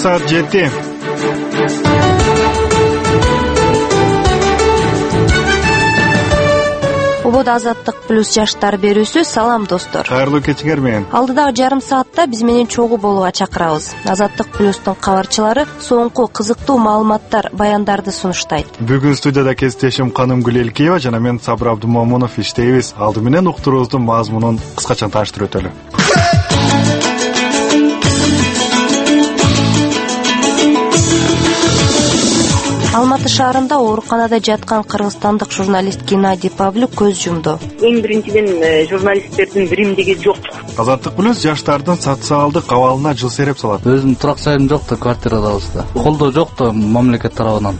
саат 7. Убода Азаттык плюс жаштар берүүсү. Салам достор. Кайрылуу кечиңер менен. Алдыдагы жарым саатта биз менен чогуу болууга чакырабыз. Азаттык плюстун кабарчылары соңку кызыктуу маалыматтар, баяндарды сунуштайт. Бүгүн студияда кесиптешим Канымгүл Элкеева жана мен Сабыр Абдумомунов иштейбиз. Алды менен уктуруубуздун мазмунун кыскача тааныштырып өтөлү. Алматы шаарында ооруканада жаткан кыргызстандык журналист Геннадий Павлюк көз жумду. Эң биринчиден журналисттердин биримдиги жок. Азаттык плюс жаштардын социалдык абалына жыл сереп салат. Өзүмдүн турак жайым жок да, квартирадабыз да. Колдоо жок да мамлекет тарабынан.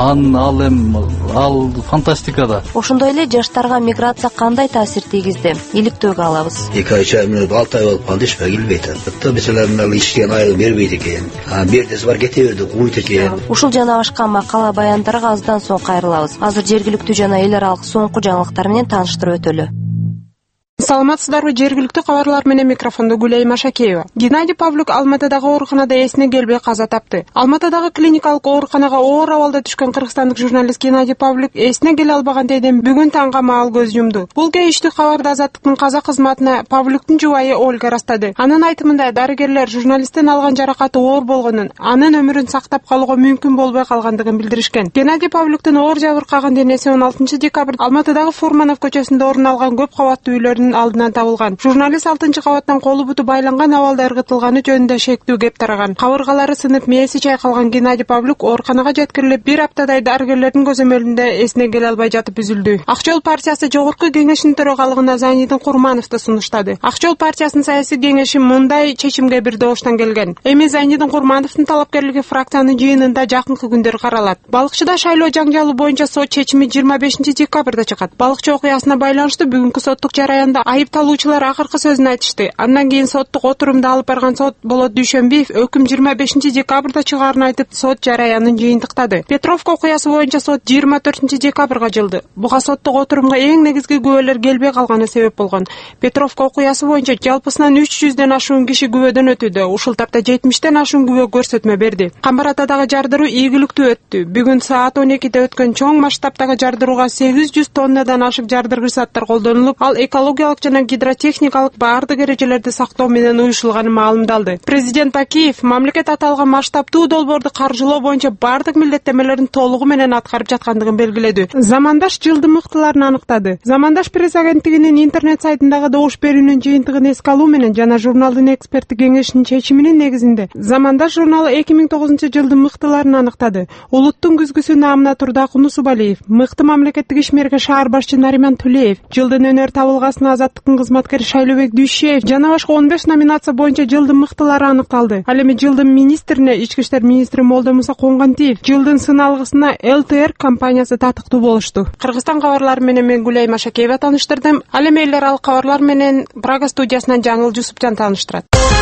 Ал фантастикада. Ошондой эле жаштарга миграция кандай таасир тийгизди? Иликтөөгө алабыз. 2 ай 6 ай болуп калды, иш келбейт. Атта мисалында иштеген ай бербейт экен. Бердес бар кете берди, куйт экен. Ушул жана башка макала баяндарга аздан соң кайрылабыз. Азыр жергиликтүү жана эл аралык соңку жаңылыктар менен тааныштырып өтөлү. Саламатсыздарбы? Жергиликтүү кабарлар менен микрофондо Гүлайым Ашакеева. Геннадий Павлюк Алматыдагы ооруканада эсине келбей каза тапты. Алматыдагы клиникалык ооруканага оор абалда түшкөн кыргызстандык журналист Геннадий Павлюк эсине келе албагандайдан бүгүн таңга маал көз жумду. Бул кейиштүү кабарды Азаттыктын каза кызматына Павлюктун жубайы Ольга растады. Анын айтымында дарыгерлер журналисттен алган жаракаты оор болгонун, анын өмүрүн сактап калууга мүмкүн болбой калгандыгын билдиришкен. Геннадий Павлюктун оор жабыркаган денеси 16 декабрда Алматыдагы Фурманов көчөсүндө орун алган көп кабаттуу үйлөрдүн алдынан табылган. Журналист 6 кабаттан колу буту байланган абалда ыргытылганы жөнүндө шектүү кеп тараган. Кабыргалары сынып, мээси чайкалган Геннадий Павлюк ооруканага жеткирилип, 1 аптадай дарыгерлердин көзөмөлүндө эсине келе албай жатып үзүлдү. Ак жол партиясы жогорку кеңешинин төрагалыгына Зайнидин Курмановду сунуштады. Ак жол партиясынын саясий кеңеши мындай чечимге бир добуштан келген. Эми Зайнидин Курмановдун талапкерлиги фракциянын жыйынында жакынкы күндөр каралат. Балыкчыда шайлоо жаңжалы боюнча сот чечими 25 декабрда чыгат. Балыкчы окуясына байланыштуу бүгүнкү соттук жараянда айыпталуучулар акыркы сөзүн айтышты. Андан кийин соттук отурумду алып барган сот Болот Дүйшөнбиев өкүм 25 декабрда чыгаарын айтып, сот жараянын жыйынтыктады. Петровка окуясы боюнча сот 24 декабрга жылды. Буга соттук отурумга эң негизги күбөлөр келбей калганы себеп болгон. Петровка окуясы боюнча жалпысынан 300дөн ашуун киши күбөдөн өтүүдө. Ушул тапта 70ден ашуун күбө көрсөтмө берди. Камбар атадагы жардыруу ийгиликтүү өттү. Бүгүн саат 12де өткөн чоң масштабтагы жардырууга 800 тоннадан ашык жардыргыч заттар колдонулуп, ал экологиялык жана гидротехникалык баардык эрежелерди сактоо менен уюшулганы маалымдалды. Президент Акиев мамлекет аталган масштабтуу долбоорду каржылоо боюнча баардык милдеттемелерин толугу менен аткарып жаткандыгын белгиледи. Замандаш жылдын мыктыларын аныктады. Замандаш пресс агенттигинин интернет сайтындагы добуш берүүнүн жыйынтыгын эске алуу менен жана журналдын эксперттик кеңешинин чечиминин негизинде Замандаш журналы 2009 жылдын мыктыларын аныктады. Улуттун күзгүсү наамына Турдак Нусубалиев, мыкты мамлекеттик ишмерге шаар башчы Нариман Тулеев, жылдын өнөр табылгасына Азаттыктын кызматкери Шайлообек Дүйшеев жана башка 15 номинация боюнча жылдын мыктылары аныкталды. Ал эми жылдын министрине Ички иштер министри Молдомуса Коңгантиев, жылдын сыналгысына ЛТР компаниясы татыктуу болушту. Кыргызстан кабарлары менен мен Гүлайым Ашакеева тааныштырдым. Ал эми эл аралык кабарлар менен Прага студиясынан Жаңыл Жусупжан тааныштырат.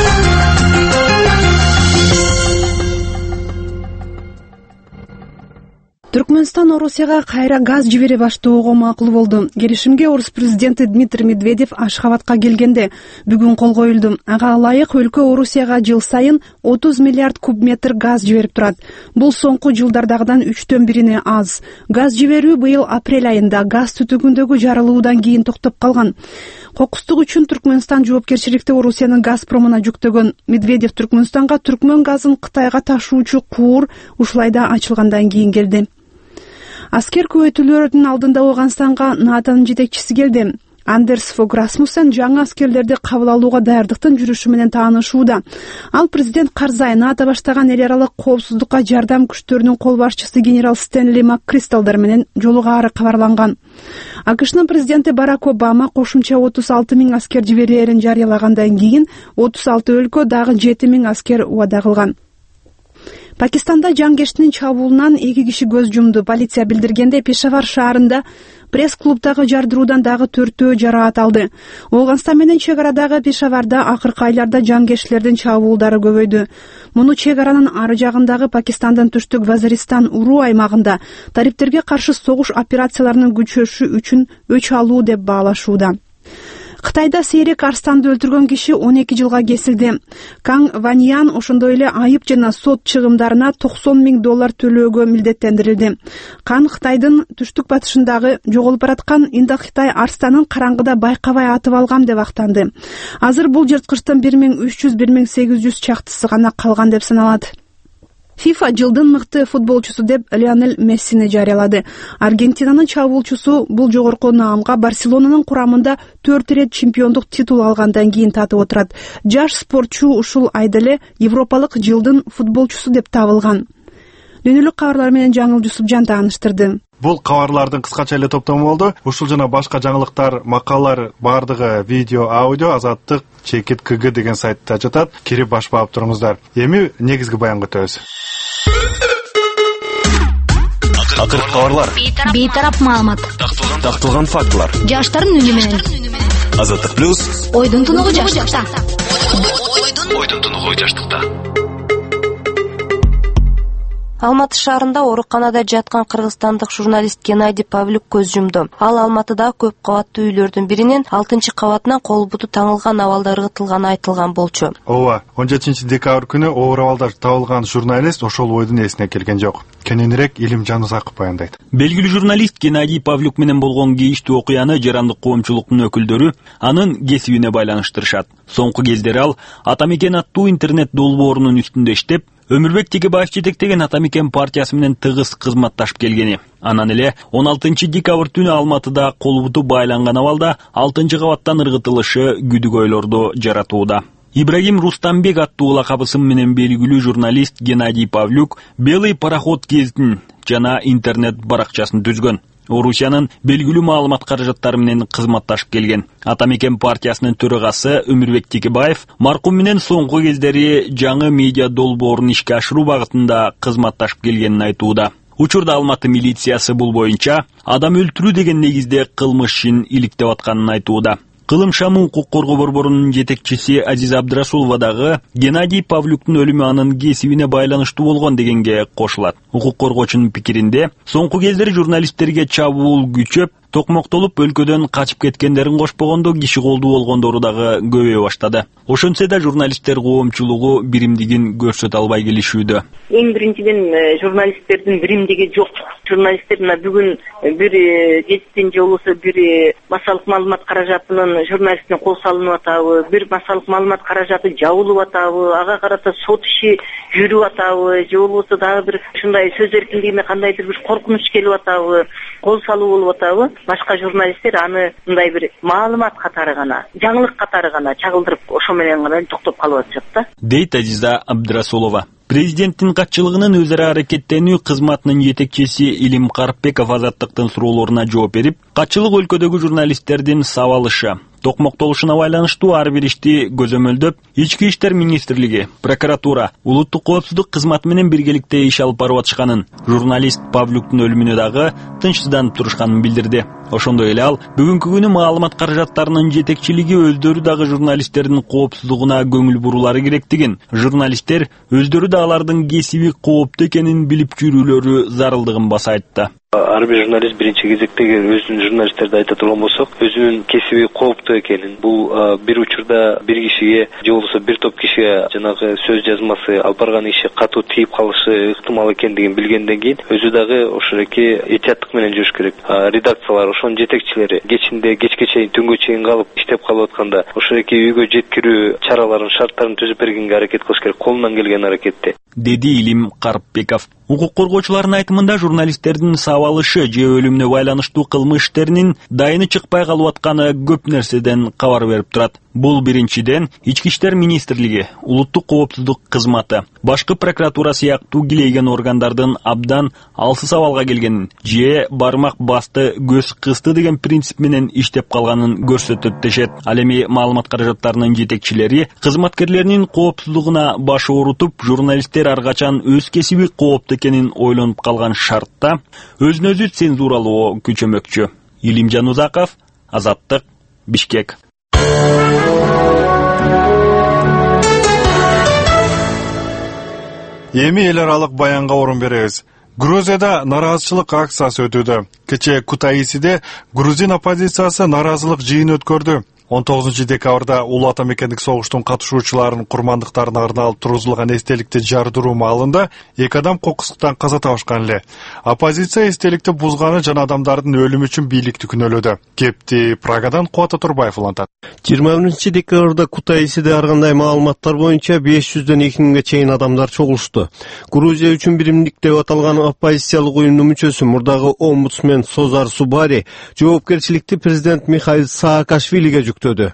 Түркмөнстан Орусияга кайра газ жибере баштоого макул болду. Келишимге орус президенти Дмитрий Медведев Ашхабадка келгенде бүгүн кол коюлду. Ага ылайык өлкө Орусияга жыл сайын 30 миллиард куб метр газ жиберип турат. Бул соңку жылдардагыдан 3төн бирине аз. Газ жиберүү быйыл апрель айында газ түтүгүндөгү жарылуудан кийин токтоп калган. Кокустук үчүн Түркмөнстан жоопкерчиликти Орусиянын Газпромуна жүктөгөн. Медведев Түркмөнстанга түркмөн газын Кытайга ташуучу куур ушулайда ачылгандан кийин келди. Аскер көбөйтүүлөрдүн алдында Ооганстанга НАТОнун жетекчиси келди. Андерс Фог Расмуссен жаңы аскерлерди кабыл алууга даярдыктын жүрүшү менен таанышууда. Ал президент Карзай НАТО баштаган эл аралык коопсуздукка жардам күчтөрүнүн кол башчысы генерал Стенли МакКристалдар менен жолугаары кабарланган. АКШнын президенти Барак Обама кошумча 36 миң аскер жиберээрин жарыялагандан кийин 36 өлкө дагы 7 миң аскер убада кылган. Пакистанда жангештин чабуулунан 2 киши көз жумду. Полиция билдиргенде Пешавар шаарында пресс-клубдагы жардыруудан дагы 4 жараат алды. Ооганстан менен чек арадагы Пешаварда акыркы айларда жангештилердин чабуулдары көбөйдү. Муну чек аранын ары жагындагы Пакистандан түштүк Вазиристан уруу аймагында талиптерге каршы согуш операцияларынын күчөшүшү үчүн өч алуу деп баалашууда. Кытайда сейрек арстанды өлтүргөн киши 12 жылга кесилди. Каң Ваньян ошондой эле айып жана сот чыгымдарына $90,000 төлөөгө милдеттендирилди. Кан Кытайдын түштүк батышындагы жоголуп бараткан Индокитай арстанын караңгыда байкабай атып алгам деп актанды. Азыр бул жырткычтын 1300-1800 чактысы гана калган деп саналат. FIFA жылдын мыкты футболчусу деп Лионель Мессини жарыялады. Аргентинанын чабуулчусу бул жогорку наамга Барселонанын курамында 4 ирет чемпиондук титул алгандан кийин татып отурат. Жаш спортчу ушул айда эле европалык жылдын футболчусу деп табылган. Дүйнөлүк кабарлар менен Жаңыл Жусупжан тааныштырды. Бул кабарлардын кыскача эле топтому болду. Ушул жана башка жаңылыктар, макалалар бардыгы видео, аудио Азаттык Чекит КГ деген сайтта жатат. Кирип баш баап туруңуздар. Эми негизги баянга өтөбүз. Акыркы кабарлар, бейтарап маалымат, такталган фактылар. жаштардын үнү менен. Азаттык плюс. Ойдун тунугу жаштыкта. Ойдун тунугу жаштыкта. Алматы шаарында ооруканада жаткан кыргызстандык журналист Геннадий Павлюк көз жумду. Ал Алматыда көп кабаттуу үйлөрдүн биринин 6-кабатынан кол буту таңылган абалда ыргытылганы айтылган болчу. Ооба, 17-декабрь күнү оор абалда табылган журналист ошол ойдун эсине келген жок. Кененирээк Илим Жанузаков баяндайт. Белгилүү журналист Геннадий Павлюк менен болгон кейиштүү окуяны жарандык коомчулуктун өкүлдөрү анын кесибине байланыштырышат. Соңку кездери ал Атамекен аттуу интернет долбоорунун үстүндө иштеп, Өмүрбек Текебаев жетектеген Атамекен партиясы менен тыгыз кызматташып келгени. Анан эле 16-декабрь түнү Алматыда кол буту байланган абалда 6-кабаттан ыргытылышы күдүгөйлөрдү жаратууда. Ибрагим Рустамбек аттуу лакабысы менен белгилүү журналист Геннадий Павлюк Белый пароход гезитин жана интернет баракчасын түзгөн. Орусиянын белгилүү маалымат каражаттары менен кызматташып келген. Атамекен партиясынын төрагасы Өмүрбек Текебаев маркум менен соңку кездери жаңы медиа долбоорун ишке ашыруу багытында кызматташып келгенин айтууда. Учурда Алматы милициясы бул боюнча адам өлтүрүү деген негизде кылмыш ишин иликтеп атканын айтууда. Кылым шамы укук коргоо борборунун жетекчиси Азиза Абдрасулова дагы Геннадий Павлюктун өлүмү анын кесибине байланыштуу болгон дегенге кошулат. Укук коргоочунун пикиринде, соңку кездери журналисттерге чабуул күчөп, токмоктолуп өлкөдөн качып кеткендерин кошпогондо киши колдуу болгондору дагы көбөйө баштады. Ошентсе да журналисттер коомчулугу биримдигин көрсөтө албай келишүүдө. Эң биринчиден журналисттердин биримдиги жок. Журналисттер мына бүгүн бир гезиттин же болбосо бир массалык маалымат каражатынын журналистине кол салынып атабы, бир массалык маалымат каражаты жабылып атабы, ага карата сот иши жүрүп атабы, же болбосо дагы бир ушундай сөз эркиндигине кандайдыр бир коркунуч келип атабы, кол салуу болуп атабы. Башка журналисттер аны мындай бир маалымат катары гана, жаңылык катары гана чагылдырып ошо менен гана токтоп калып атышат да. Дейт Азиза Абдрасулова. Президенттин катчылыгынын өзара аракеттенүү кызматынын жетекчиси Илим Карпбеков Азаттыктын суроолоруна жооп берип, катчылык өлкөдөгү журналисттердин сабалышы, токмоктолушуна байланыштуу ар бир ишти көзөмөлдөп, Ички иштер министрлиги, прокуратура, улуттук коопсуздук кызматы менен биргеликте иш алып барып атышканын, журналист Павлюктун өлүмүнө дагы тынчсызданып турушканын билдирди. Ошондой эле ал бүгүнкү күнү маалымат каражаттарынын жетекчилиги өздөрү дагы журналисттердин коопсуздугуна көңүл бурулары керектигин, журналисттер өздөрү да алардын кесиби кооптуу экенин билип жүрүүлөрү зарылдыгын баса айтты. Ар бир журналист биринчи кезекте өзүнүн журналисттерди айта турган болсок, өзүнүн кесиби кооптуу экенин, бул бир учурда бир кишиге же болбосо бир топ кишиге жанагы сөз жазмасы алып барган иши катуу тийип калышы ыктымал экендигин билгенден кийин өзү дагы ошоки этияттык менен жүрүш керек. Редакциялар, ошонун жетекчилери кечинде кечке чейин түнгө чейин калып иштеп калып атканда ошоки үйгө жеткирүү чараларын, шарттарын түзүп бергенге аракет кылыш керек, колунан келген аракетти, деди Илим Карпбеков. Укук коргоочулардын айтымында журналисттердин сабалышы же өлүмүнө байланыштуу кылмыш иштеринин дайыны чыкпай калып атканы көп нерседен кабар берип турат. Бул биринчиден Ички иштер министрлиги, улуттук коопсуздук кызматы, башкы прокуратура сыяктуу килейген органдардын абдан алсыз абалга келгенин же бармак басты көз кысты деген принцип менен иштеп калганын көрсөтөт дешет. Ал эми маалымат каражаттарынын жетекчилери кызматкерлеринин коопсуздугуна баш оорутуп, журналисттер ар качан өз кесиби кооптуу экенин ойлонуп калган шартта өзүн өзү цензуралоо күчөмөкчү. Илим Жанузаков, Азаттык, Бишкек. Эми эл аралык баянга орун беребиз. Грузияда нараазычылык акциясы өтүүдө. Кечээ Кутаисиде грузин оппозициясы нараазылык жыйын өткөрдү. 19-декабрда улуу ата мекендик согуштун катышуучуларынын курмандыктарына арналып тургузулган эстеликти жардыруу маалында 2 адам кокустуктан каза табышкан эле. Оппозиция эстеликти бузганы жана адамдардын өлүмү үчүн бийликти күнөөлөдү. Кепти Прагадан Кубат Отурбаев улантат. 21-декабрда Кутайсиде ар кандай маалыматтар боюнча 500дөн 2000ге чейин адамдар чогулушту. Грузия үчүн биримдик деп аталган оппозициялык уюмдун мүчөсү мурдагы омбудсмен Созар Субари жоопкерчиликти президент Михаил Саакашвилиге жүктөдү.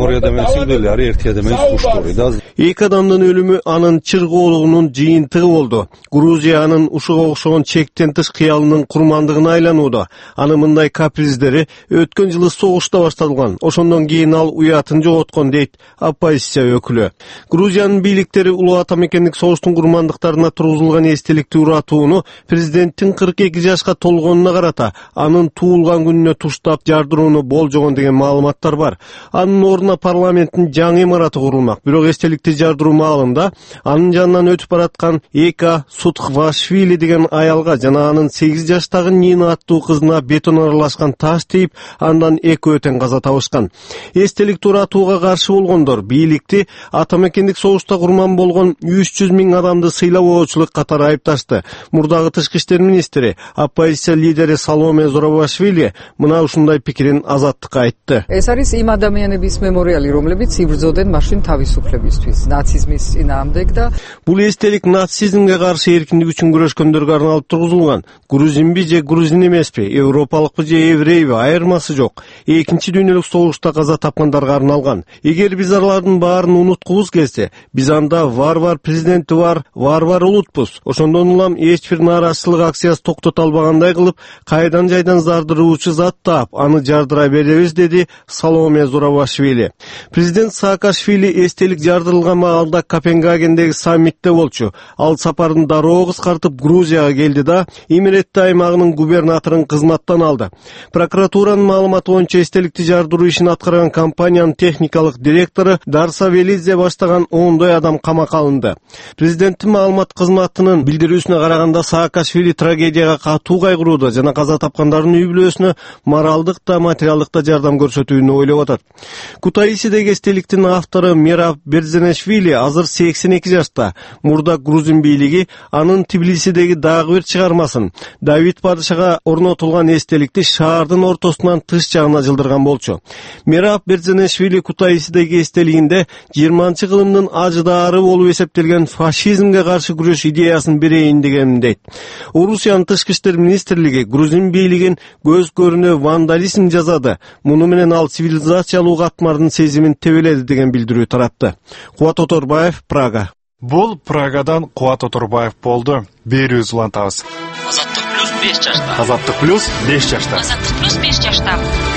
Эки адамдын өлүмү анын чыргоолугунун жыйынтыгы болду. Грузия анын ушуга окшогон чектен тыш кыялынын курмандыгына айланууда. Анын мындай каприздери өткөн жылы согушта башталган. Ошондон кийин ал уятын жоготкон дейт оппозиция өкүлү. Грузиянын бийликтери улуу ата мекендик согуштун курмандыктарына тургузулган эстеликти уратууну президенттин 42 жашка толгонуна карата анын туулган күнүнө туштап жардырууну болжогон деген маалыматтар бар. Анын ордуна парламенттин жаңы имараты курулмак. Бирок эстеликти жардыруу маалында анын жанынан өтүп бараткан Эка Сутхвашвили деген аялга жана анын 8 жаштагы Нина аттуу кызына бетон аралашкан таш тийип, андан экөө тең каза табышкан. Эстеликти уратууга каршы болгондор бийликти ата мекендик согушта курман болгон 300 миң адамды сыйлабоочулук катары айыпташты. Мурдагы тышкы иштер министри, оппозиция лидери Саломе Зоробашвили мына ушундай пикирин Азаттыкка айтты. Бул эстелик нацизмге каршы эркиндик үчүн күрөшкөндөргө арналып тургузулган. Грузинби же грузин эмеспи, европалыкпы же еврейби айырмасы жок. Экинчи дүйнөлүк согушта каза тапкандарга арналган. Эгер биз алардын баарын унуткубуз келсе, биз анда варвар президенти бар, варвар улутпуз. Ошондон улам эч бир нааразычылык акциясы токтото албагандай кылып, кайдан жайдан зардыруучу зат таап, аны жардыра беребиз, деди Саломе Зоробашвили. Президент Саакашвили эстелик жардырылган маалда Копенгагендеги саммитте болчу. Ал сапарын дароо кыскартып Грузияга келди да Имеретти аймагынын губернаторун кызматтан алды. Прокуратуранын маалыматы боюнча эстеликти жардыруу ишин аткарган компаниянын техникалык директору Дарса Велидзе баштаган 10 адам камакка алынды. Президенттин маалымат кызматынын билдирүүсүнө караганда Саакашвили трагедияга катуу кайгырууда жана каза тапкандардын үй бүлөсүнө моралдык да материалдык да жардам көрсөтүүнү ойлоп атат. Кутайсидеги эстеликтин автору Мераб Берзенешвили азыр 82 жашта. Мурда грузин бийлиги анын Тбилисидеги дагы бир чыгармасын Давид падышага орнотулган эстеликти шаардын ортосунан тыш жагына жылдырган болчу. Мераб Берзенешвили Кутайсидеги эстелигинде 20-кылымдын ажыдаары болуп эсептелген фашизмге каршы күрөш идеясын берейин дегенин дейт. Орусиянын тышкы иштер министрлиги грузин бийлигин көз көрүнө вандализм жазады. Муну менен ал цивилизациялуу катмардын сезимин тебеледи деген билдирүү таратты. Кубат Отурбаев, Прага. Бул Прагадан Кубат Отурбаев болду. Берүүбүз улантабыз. Азаттык плюс 5 жашта. Азаттык плюс 5 жашта. Азаттык плюс 5 жашта.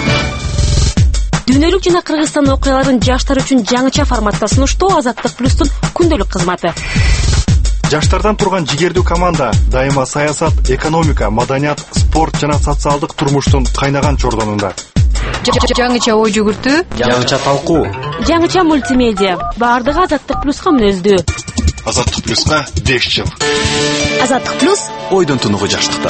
Дүйнөлүк жана Кыргызстан окуяларын жаштар үчүн жаңыча форматта сунуштоо Азаттык плюстун күндөлүк кызматы. Жаштардан турган жигердүү команда дайыма саясат, экономика, маданият, спорт жана социалдык турмуштун кайнаган чордонунда. Жаңыча ой жүгүртүү, жаңыча талкуу, жаңыча мультимедиа, баардыгы Азаттык плюска мүнөздүү. Азаттык плюска 5 жыл. Азаттык плюс ойдон тунугу жаштыкта.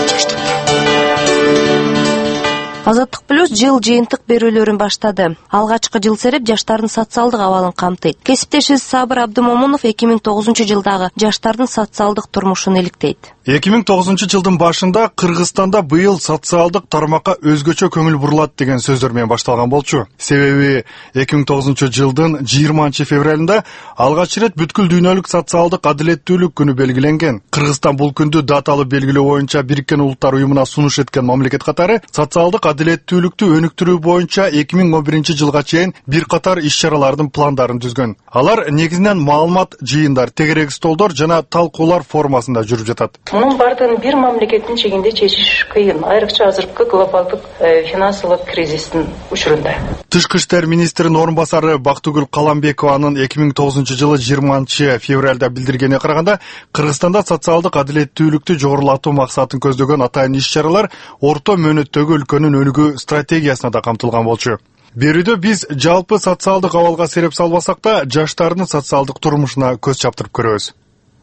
Азаттык плюс жыл жыйынтык берүүлөрүн баштады. Алгачкы жыл сереп жаштардын социалдык абалын камтыйт. Кесиптешибиз Сабыр Абдымомунов 2009-жылдагы жаштардын социалдык турмушун иликтейт. 2009 жылдын башында Кыргызстанда быйыл социалдык тармакка өзгөчө көңүл бурулат деген сөздөр менен башталган болчу. Себеби 2009 жылдын 20 февралында алгач ирет бүткүл дүйнөлүк социалдык адилеттүүлүк күнү белгиленген. Кыргызстан бул күндү даталуу белгилөө боюнча Бириккен Улуттар уюмуна сунуш эткен мамлекет катары социалдык адилеттүүлүктү өнүктүрүү боюнча 2011 жылга чейин бир катар иш-чаралардын пландарын түзгөн. Алар негизинен маалымат жыйындар, тегерек столдор жана талкуулар формасында жүрүп жатат. Мунун бардыгын бир мамлекеттин чегинде чечиш кыйын, айрыкча азыркы глобалдык финансылык кризистин учурунда. Тышкы иштер министринин орун басары Бактыгүл Каламбекованын 2009 жылы 20 февралда билдиргенине караганда, Кыргызстанда социалдык адилеттүүлүктү жогорулатуу максатын көздөгөн атайын иш-чаралар орто мөөнөттөгү өлкөнүн өнүгүү стратегиясына да камтылган болчу. Берүүдө биз жалпы социалдык абалга сереп салбасак да, жаштардын социалдык турмушуна көз чаптырып көрөбүз.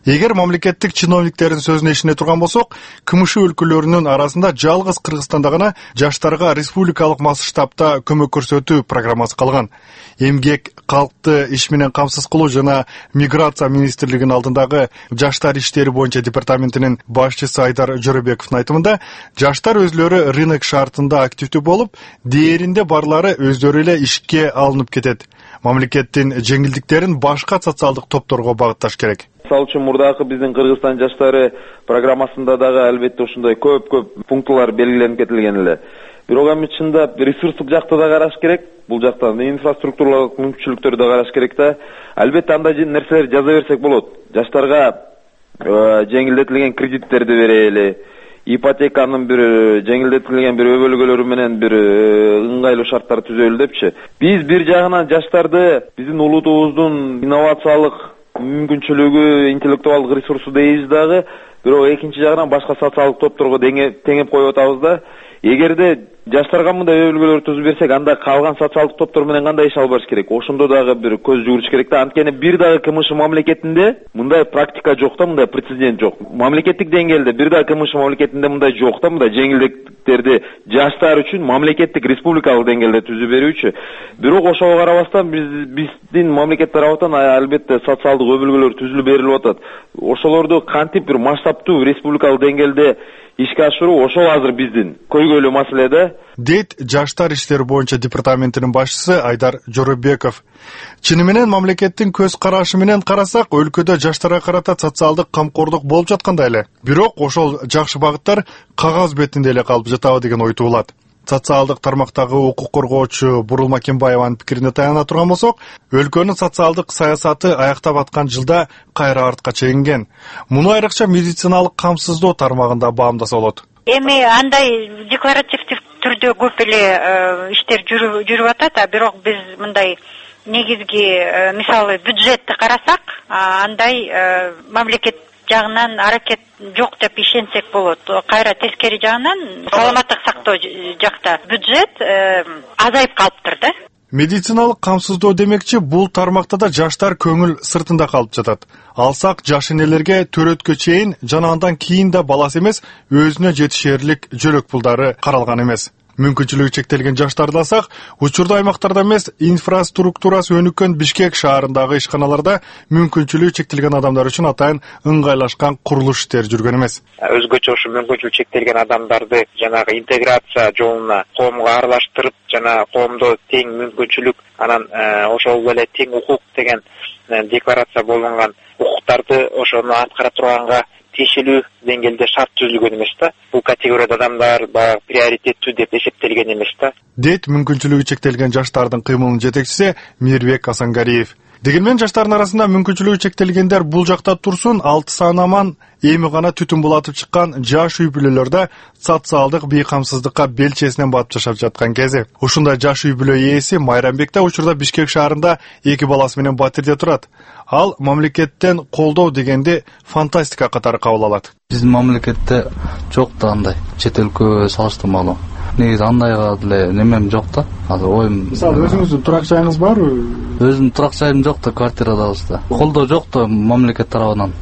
Эгер мамлекеттик чиновниктердин сөзүнө ишене турган болсок, КМШ өлкөлөрүнүн арасында жалгыз Кыргызстанда гана жаштарга республикалык масштабта көмөк көрсөтүү программасы калган. Эмгек, калкты иш менен камсыз кылуу жана миграция министрлигинин алдындагы жаштар иштери боюнча департаментинин башчысы Айдар Жоробековдун айтымында, жаштар өзлөрү рынок шартында активдүү болуп, дээринде барлары өздөрү эле ишке алынып кетет. Мамлекеттин жеңилдиктерин башка социалдык топторго багытташ керек. Мисалы үчүн мурдагы биздин Кыргызстан жаштары программасында дагы албетте ушундай көп пунктлар белгиленип кетилген эле. Бирок эми чындап ресурстук жакты да караш керек. Бул жактан инфраструктуралык мүмкүнчүлүктөрдү да караш керек да. Албетте андай нерселерди жаза берсек болот. Жаштарга жеңилдетилген кредиттерди берели, ипотеканын бир жеңилдетилген бир өбөлгөлөрү менен бир ыңгайлуу шарттар түзөлү депчи. Биз бир жагынан жаштарды биздин улутубуздун инновациялык мүмкүнчүлүгү, интеллектуалдык ресурсу дейбиз дагы, бирок экинчи жагынан башка социалдык топторго теңеп коюп атабыз да. Эгерде жаштарга мындай өбөлгөлөр түзүп берсек, анда калган социалдык топтор менен кандай иш алып барыш керек? Ошондо дагы бир көз жүгүрүш керек да. Анткени бир дагы КМШ мамлекетинде мындай практика жок да, мындай прецедент жок. Мамлекеттик деңгээлде бир дагы КМШ мамлекетинде мындай жок да, мындай жеңилдиктерди жаштар үчүн мамлекеттик республикалык деңгээлде түзүп берүүчү. Бирок ошого карабастан биздин мамлекет тараптан албетте социалдык өбөлгөлөр түзүлүп берилип атат. Ошолорду кантип бир масштабтуу республикалык деңгээлде ишке ашыруу ошол азыр биздин көйгөйлүү маселе да, дейт жаштар иштери боюнча департаментинин башчысы Айдар Жоробеков. Чыны менен мамлекеттин көз карашы менен карасак, өлкөдө жаштарга карата социалдык камкордук болуп жаткандай эле. Бирок ошол жакшы багыттар кагаз бетинде эле калып жатабы деген ой туулат. Социалдык тармактагы укук коргоочу Бурулма Кембаеванын пикирине таяна турган болсок, өлкөнүн социалдык саясаты аяктап аткан жылда кайра артка чегинген. Муну айрыкча медициналык камсыздоо тармагында баамдаса болот. Эми андай декларативдүү түрдө көп эле иштер жүрүп атат, бирок биз мындай негизги мисалы бюджетти карасак, андай мамлекет жагынан аракет жок деп ишенсек болот. Кайра тескери жагынан саламаттык сактоо жакта бюджет азайып калыптыр да. Медициналык камсыздоо демекчи, бул тармакта да жаштар көңүл сыртында калып жатат. Алсак жаш энелерге төрөткө чейин жана андан кийин да баласы эмес, өзүнө жетишерлик жөлөк пулдары каралган эмес. Мүмкүнчүлүгү чектелген жаштарды алсак, учурда аймактарда эмес, инфраструктурасы өнүккөн Бишкек шаарындагы ишканаларда мүмкүнчүлүгү чектелген адамдар үчүн атайын ыңгайлашкан курулуш иштери жүргөн эмес. Өзгөчө ушу мүмкүнчүлүгү чектелген адамдарды жанагы интеграция жолуна коомго аралаштырып, жана коомдо тең мүмкүнчүлүк, анан ошол эле тең укук деген декларация болгон укуктарды ошону аткара турганга тиешелүү деңгээлде шарт түзүлгөн эмес да. Бул категорияда адамдар приоритеттүү деп эсептелген эмес да. Дейт мүмкүнчүлүгү чектелген жаштардын кыймылынын жетекчиси Мирбек Асангариев. Дегенмен жаштардын арасында мүмкүнчүлүгү чектелгендер бул жакта турсун, 6 санаман эми гана түтүн булатып чыккан жаш үй бүлөлөрдө социалдык бейкамсыздыкка белчесинен батып жашап жаткан кези. Ушундай жаш үй бүлө ээси Майрамбек да учурда Бишкек шаарында 2 баласы менен батирде турат. Ал мамлекеттен колдоо дегенди фантастика катары кабыл алат. Биздин мамлекетте жок да андай, чет өлкөгө салыштырмалуу. Негизи андайга деле немем жок да. Азыр оюм. Мисалы өзүңүздүн турак жайыңыз барбы? Өзүмдүн турак жайым жок да, квартирадабыз да. Колдоо жок да мамлекет тарабынан.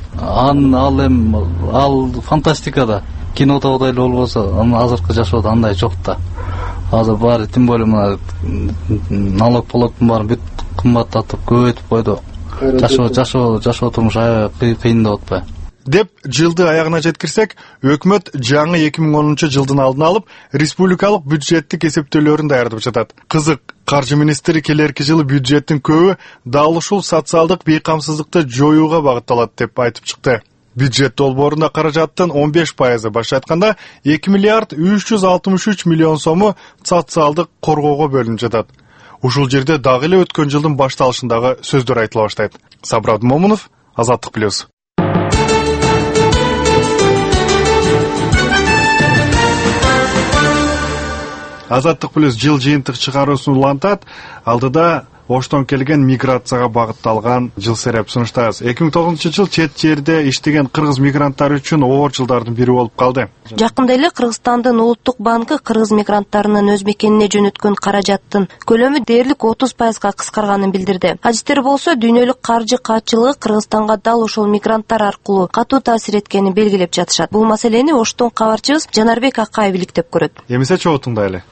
Ал фантастика да. Кинодагыдай эле болбосо, азыркы жашоодо андай жок да. Азыр баары тем более налог-пологдун баары бүт кымбаттатып, көбөйтүп койду. Жашоо турмуш аябай кыйындап атпайбы? Деп жылды аягына жеткирсек, өкмөт жаңы 2010 жылдын алдын алып, республикалык бюджеттик эсептөөлөрүн даярдап жатат. Кызык, каржы министри келерки жылы бюджеттин көбү дал ушул социалдык бейкамсыздыкты жоюуга багытталат деп айтып чыкты. Бюджет долбоорунда каражаттын 15%, башка айтканда 2 миллиард 363 миллион сому социалдык коргоого бөлүнүп жатат. Ушул жерде дагы эле өткөн жылдын башталышындагы сөздөр айтыла баштайт. Сабыр Момунов, Азаттык плюс. Азаттык плюс жыл жыйынтык чыгаруусун улантат. Алдыда Оштон келген миграцияга багытталган жыл сереп сунуштабыз. 2009 жыл чет жерде иштеген кыргыз мигранттар үчүн оор жылдардын бири болуп калды. Жакында эле Кыргызстандын улуттук банкы кыргыз мигранттарынын өз мекенине жөнөткөн каражаттын көлөмү дээрлик 30%га кыскарганын билдирди. Адистер болсо дүйнөлүк каржы каатчылыгы Кыргызстанга дал ошол мигранттар аркылуу катуу таасир эткенин белгилеп жатышат. Бул маселени Оштон кабарчыбыз Жанарбек Акаев иликтеп көрөт. Эмесе чогултуңда эле.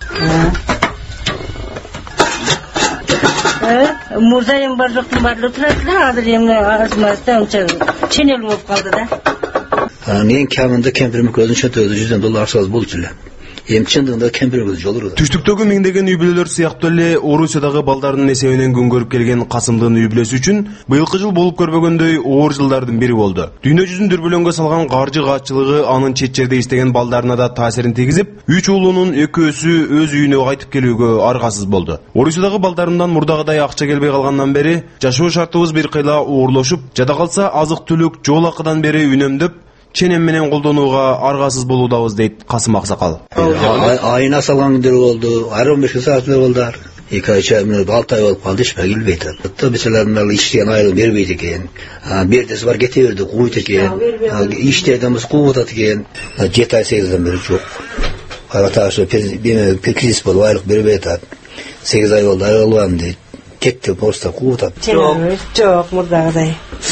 Мурзайым бар жоктун баары турат азыр эми азмаста унча ченел болуп калды да. Мен камында кемпирим көзүн чөтөдү $100 акчабыз болчу эле. Эми чындыгында кемпир көзү жолур. Түштүктөгү миңдеген үй бүлөлөр сыяктуу эле Орусиядагы балдардын эсебинен күн көрүп келген Касымдын үй бүлөсү үчүн быйылкы жыл болуп көрбөгөндөй оор жылдардын бири болду. Дүйнө жүзүн дүрбөлөңгө салган каржы каатчылыгы анын чет жерде иштеген балдарына да таасирин тийгизип, 3 уулунун экөөсү өз үйүнө кайтып келүүгө аргасыз болду. Орусиядагы балдарымдан мурдагыдай акча келбей калгандан бери жашоо шартыбыз бир кыйла оорлошуп, жада калса азык-түлүк жол акыдан бери үнөмдөп, ченем менен колдонууга аргасыз болуудабыз дейт Касым Аксакал. Айына салган күндөр болду, 15 саат болду. 2 ай чамы 6 ай болуп калды, ишке келбейт. Атта мисалдар иштеген айрым бербейт экен. Бердеси бар кете берди, куйт экен. Иштерден куйт экен. 7 ай 8 бери жок. Караташы кризис болуп айлык бербей атат. 8 ай болду, айрылгам дейт. Кетти просто куйт атат. Жок, мурдагыдай.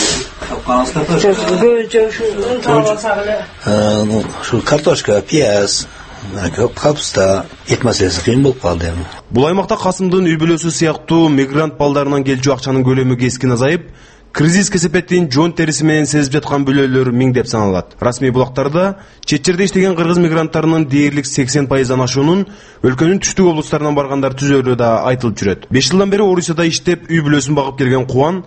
Шу картошка, пияз, капуста, эт маселеси кыйын болуп калды эми. Бул аймакта Касымдын үй бүлөсү сыяктуу мигрант балдарынан келчү акчанын көлөмү кескин азайып, кризис кесепеттин жон териси менен сезип жаткан бүлөлөр миңдеп саналат. Расмий булактарда чет жерде иштеген кыргыз мигранттарынын дээрлик 80%дан ашуунун өлкөнүн түштүк облустарынан баргандар түзөлү да айтылып жүрөт. 5 жылдан бери Орусияда иштеп үй бүлөсүн багып келген Кубан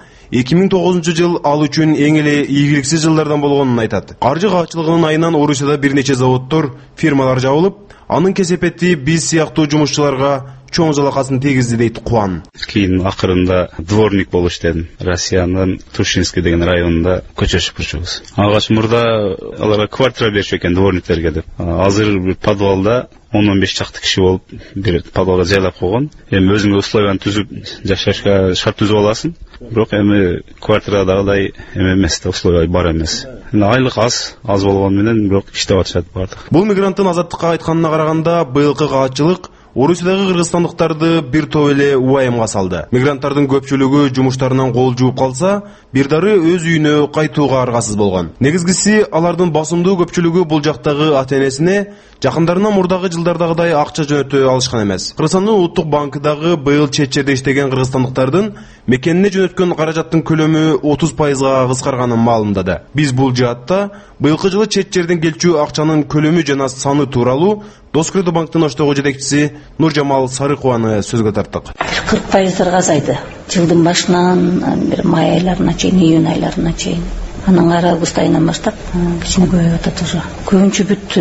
2009 жыл ал үчүн эң эле ийгиликсиз жылдардан болгонун айтат. Каржы каатчылыгынын айынан Орусияда бир нече заводдор, фирмалар жабылып, анын кесепети биз сыяктуу жумушчуларга чоң жалакасын тийгизди дейт Кубан. Кийин акырында дворник болуп иштедим. Россиянын Тушинский деген районунда көчө шыпырчубуз. Агач мурда аларга квартира бериши экен дворниктерге деп. Азыр бир подвалда 10-15 чакты киши болуп бир подвалга жайлап койгон. Эми өзүңө условияны түзүп жашашка шарт түзүп аласың. Бирок эми квартирадагыдай эмес да, условия бар эмес. Айлык аз болгону менен бирок иштеп атышат бардык. Бул мигранттын азаттыкка айтканына караганда быйылкы каатчылык Орусиядагы кыргызстандыктарды бир топ эле убайымга салды. Мигранттардын көпчүлүгү жумуштарынан кол жууп калса, бир дары өз үйүнө кайтууга аргасыз болгон. Негизгиси алардын басымдуу көпчүлүгү бул жактагы ата-энесине жакындарына мурдагы жылдардагыдай акча жөнөтө алышкан эмес. Кыргызстандын улуттук банкыдагы быйыл чет жерде иштеген кыргызстандыктардын мекенине жөнөткөн каражаттын көлөмү 30%га кыскарганын маалымдады. Биз бул жаатта быйылкы жылы чет жерден келчү акчанын көлөмү жана саны тууралуу Доскредо банктын Оштогу жетекчиси Нуржамал Сарыкованы сөзгө тарттык. 40%-га азайды. Жылдын башынан бир май айларына чейин, июнь айларына чейин. Анан ары август айынан баштап кичине көбөйүп атат уже. Көбүнчө бүт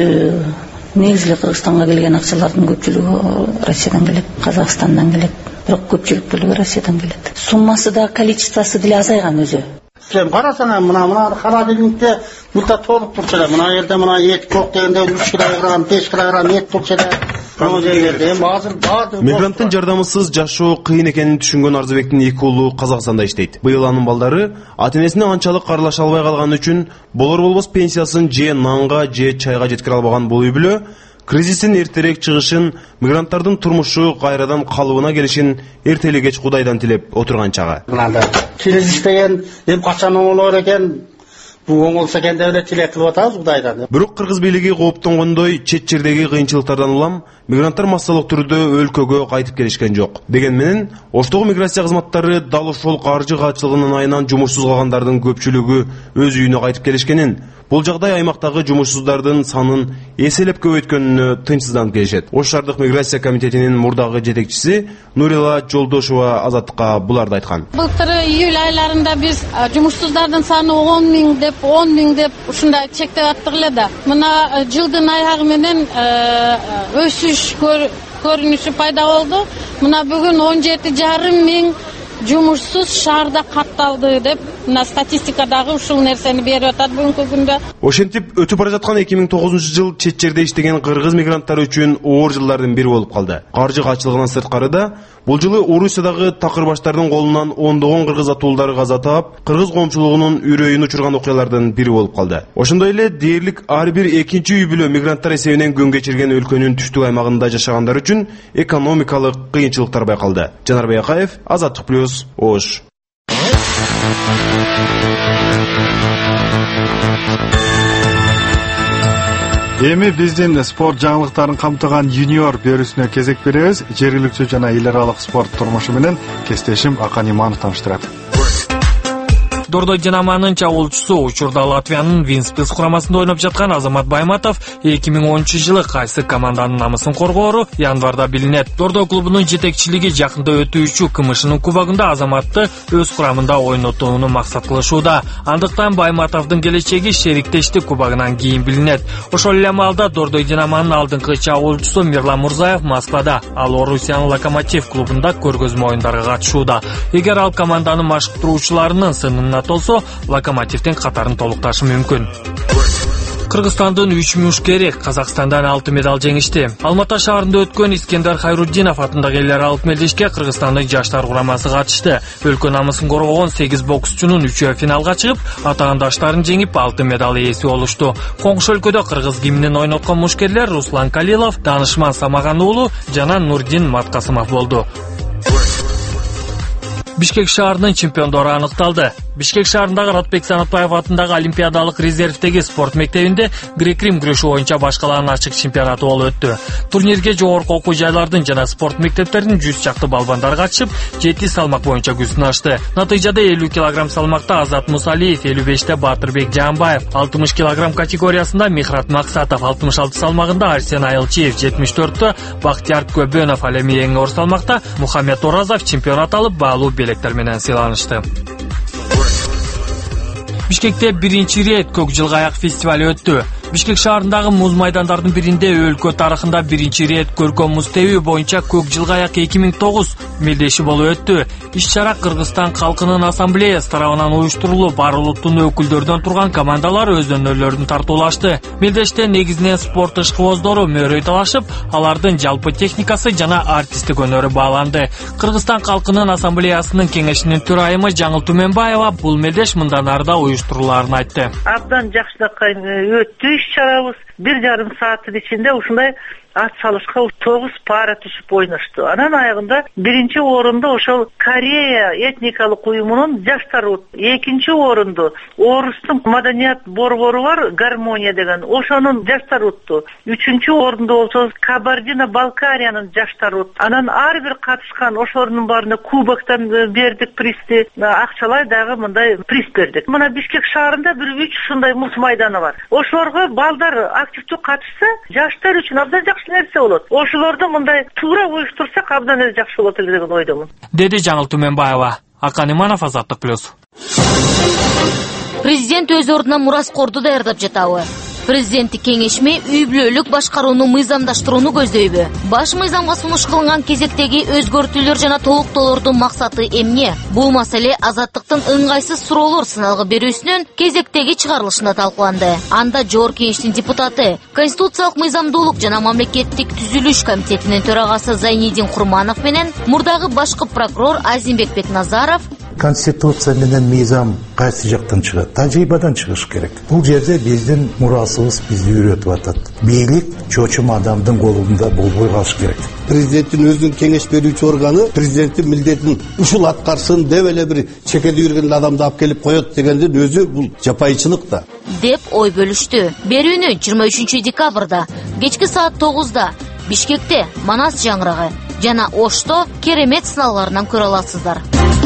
негизги Кыргызстанга келген акчалардын көпчүлүгү Россиядан келет, Казакстандан келет. Бирок көпчүлүк бөлүгү Россиядан келет. Суммасы да, количествосы деле азайган өзү. Сен карасана, мына холодильникте мылта толуп турчу эле. Мына жерде мына эт жок дегенде 3 килограмм, 5 килограмм эт турчу эле. Мигранттын жардамысыз жашоо кыйын экенин түшүнгөн Арзыбектин 2 уулу Казакстанда иштейт. Быйыл анын балдары ата-энесине анчалык карлаша албай калган үчүн болор болбос пенсиясын же нанга же чайга жеткире албаган бул үй бүлө кризистин эртерээк чыгышын, мигранттардын турмушу кайрадан калыбына келишин эртели кеч Кудайдан тилеп отурган чагы. Мында кризис деген эми качан оңолор экен, бул оңолсо экен деп эле тилек кылып атабыз Кудайдан. Бирок кыргыз бийлиги кооптонгондой чет жердеги кыйынчылыктардан улам мигранттар массалык түрдө өлкөгө кайтып келишкен жок. Деген менен Оштогу миграция кызматтары дал ошол каржы каатчылыгынын айынан жумушсуз калгандардын көпчүлүгү өз үйүнө кайтып келишкенин, бул жагдай аймактагы жумушсуздардын санын эселеп көбөйткөнүнө тынчсызданып келишет. Ош шаардык миграция комитетинин мурдагы жетекчиси Нурила Жолдошова Азаттыкка буларды айткан. Былтыр июль айларында биз жумушсуздардын саны 10 миң деп ушундай чектеп аттык эле да. Мына жылдын аягы менен өсүш көрүнүшү пайда болду. Мына бүгүн 17,5 миң жумушсуз шаарда катталды деп мына статистикадагы ушул нерсени берип атат бүгүнкү күндө. Ошентип өтүп бара жаткан 2009 жыл чет жерде иштеген кыргыз мигранттары үчүн оор жылдардын бири болуп калды. Каржы качылыгынан сырткары да бул жылы Орусиядагы такырбаштардын колунан ондогон кыргыз атуулдары каза таап, кыргыз коомчулугунун үрөйүн учурган окуялардын бири болуп калды. Ошондой эле дээрлик ар бир экинчи үй бүлө мигранттар эсебинен күн кечирген өлкөнүн түштүк аймагында жашагандар үчүн экономикалык кыйынчылыктар байкалды. Жанарбек Акаев, Азаттык плюс, Ош. Эми биздин спорт жаңылыктарын камтыган юниор берүүсүнө кезек беребиз. Жергиликтүү жана эл аралык спорт турмушу менен кесиптешим Акан Иманов тааныштырат. Дордой Динамонун чабуулчусу учурда Латвиянын Винспилс курамасында ойноп жаткан Азамат Байматов 2010-жылы кайсы команданын намысын коргоору январда билинет. Дордой клубунун жетекчилиги жакында өтүүчү КМШнын кубогунда Азаматты өз курамында ойнотууну максат кылышууда. Андыктан Байматовдун келечеги шериктештик кубогунан кийин билинет. Ошол эле маалда Дордой Динамонун алдыңкы чабуулчусу Мирлан Мурзаев Москвада, ал Орусиянын Локомотив клубунда көргөзмө оюндарга катышууда. Эгер ал команданын машыктыруучуларынын сынына толсо, Локомотивдин катарын толукташы мүмкүн. Кыргызстандын 3 мушкери Казакстандан 6 медаль жеңишти. Алматы шаарында өткөн Искендер Хайруддинов атындагы элдер алып мелдешке Кыргызстандын жаштар курамасы катышты. Өлкө намысын коргогон 8 боксчунун 3-өө финалга чыгып, атаандаштарын жеңип 6 медаль ээси болушту. Коңшу өлкөдө кыргыз гимнин ойноткон мушкерлер Руслан Калилов, Данышман Самаган уулу жана Нурдин Маткасымов болду. Бишкек шаарынын чемпиондору аныкталды. Бишкек шаарындагы Ратбек Санатбаев атындагы Олимпиадалык резервдеги спорт мектебинде грек-рим күрөшү боюнча башкалардын ачык чемпионаты болуп өттү. Турнирге жогорку окуу жайлардын жана спорт мектептеринин 100 чакты балбандары катышып, 7 салмак боюнча күч сынашты. Натыйжада 50 кг салмакта Азат Мусалиев, 55-те Батырбек Жаанбаев, 60 кг категориясында Михрат Максатов, 66 салмагында Арсен Айылчиев, 74-те Бактияр Көбөнов, ал эми эң оор салмакта Мухаммед Оразов чемпионат алып, баалуу белектер менен сыйланышты. Бишкекте биринчи рет көк жылгаяк фестивали өттү. Бишкек шаарындагы муз майдандардын биринде өлкө тарыхында биринчи рет көркөм муз тебүү боюнча көк жылгаяк 2009 мелдеши болуп өттү. Иш-чара Кыргызстан калкынын ассамблеясы тарабынан уюштурулуп, ар улуттун өкүлдөрдөн турган командалар өз өнөрлөрүн тартуулашты. Мелдеште негизинен спорт ышкыбоздору мөрөй талашып, алардын жалпы техникасы жана артисттик өнөрү бааланды. Кыргызстан калкынын ассамблеясынын кеңешинин төрайымы Жаңыл Түменбаева бул мелдеш мындан арда уюштурулаарын айтты. Абдан жакшылыкка өттү иш-чарабыз. 1,5 сааттын ичинде ушундай ат салышка 9 пара түшүп ойношту. Анан аягында биринчи орунду ошол Корея этникалык уюмунун жаштар утты. Экинчи орунду Орустун маданият борбору бар, Гармония деген, ошонун жаштар утты. Үчүнчү орунду болсо Кабардино-Балкариянын жаштар утты. Анан ар бир катышкан ошолордун баарына кубоктон бердик призди, акчалай дагы мындай приз бердик. Мына Бишкек шаарында бир 3 ушундай муз майданы бар. Ошолорго балдар активдүү катышса, жаштар үчүн абдан жакшы нерсе болот. Ошолорду мындай туура уюштурсак абдан эле жакшы болот эле деген ойдомун. Деди Жаңыл Түменбаева. Акан Иманов, Азаттык плюс. Президент өз ордуна мураскорду даярдап жатабы? Президенттик кеңешме үй бүлөлүк башкарууну мыйзамдаштырууну көздөйбү? Баш мыйзамга сунуш кылынган кезектеги өзгөртүүлөр жана толуктоолордун максаты эмне? Бул маселе Азаттыктын ыңгайсыз суроолор сыналгы берүүсүнүн кезектеги чыгарылышында талкууланды. Анда Жогорку Кеңештин депутаты, Конституциялык мыйзамдуулук жана мамлекеттик түзүлүш комитетинин төрагасы Зайнидин Курманов менен мурдагы башкы прокурор Азимбек Бекназаров Конституция менен мыйзам кайсы жактан чыгат? Тажрыйбадан чыгыш керек. Бул жерде биздин мурасыбыз бизди үйрөтүп атат. Бийлик чочум адамдын колунда болбой калыш керек. Президенттин өзүнүн кеңеш берүүчү органы президенттин милдетин ушул аткарсын деп эле бир чекеде жүргөн адамды алып келип коет дегендин өзү бул жапайычылык да. Деп ой бөлүштү. Берүүнү 23 декабрда кечки саат 9-да Бишкекте Манас жаңгырагы жана Ошто керемет сыналгыларынан көрө аласыздар.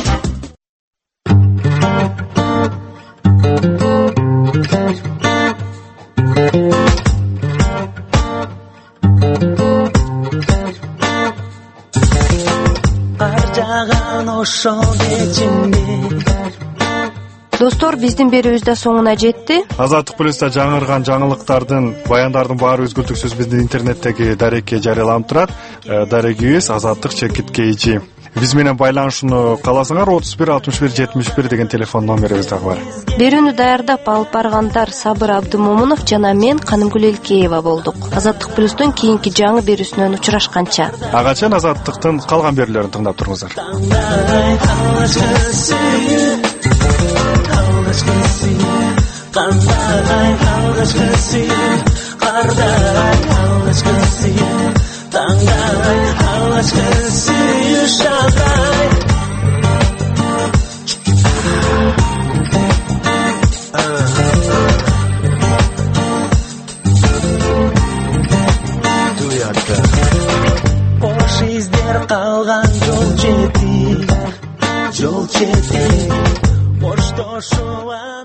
Достор, биздин берүүбүз соңуна жетти. Азаттык плюста жаңырган жаңылыктардын, баяндардын баары үзгүлтүксүз биздин интернеттеги дарекке жарыяланып турат. Дарегибиз Азаттык _KG. биз менен байланышууну кааласаңар 31 61 71 деген телефон номерибиз дагы бар. Берүүнү даярдап алып баргандар Сабыр Абдымомунов жана мен Канымгүл Элкеева болдук. Азаттык плюстун кийинки жаңы берүүсүнөн учурашканча. Ага чейин Азаттыктын калган берүүлөрүн тыңдап туруңуздар. Boş izler kalgan yol çeti, boş toşuva.